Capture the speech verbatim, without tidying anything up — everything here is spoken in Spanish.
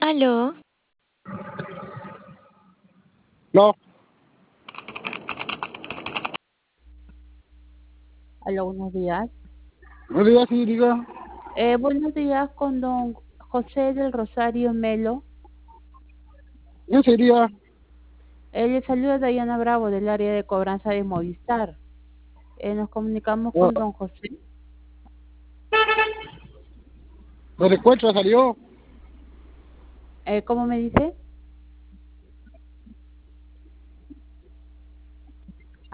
Aló, No, Hola, buenos días. no digas así, diga. Eh, buenos días con don José del Rosario Melo. ¿Quién sería? Eh, le saluda Dayana Bravo del área de cobranza de Movistar. Eh, nos comunicamos Ah, con don José. ¿de Recuentra salió? Eh, ¿cómo me dice?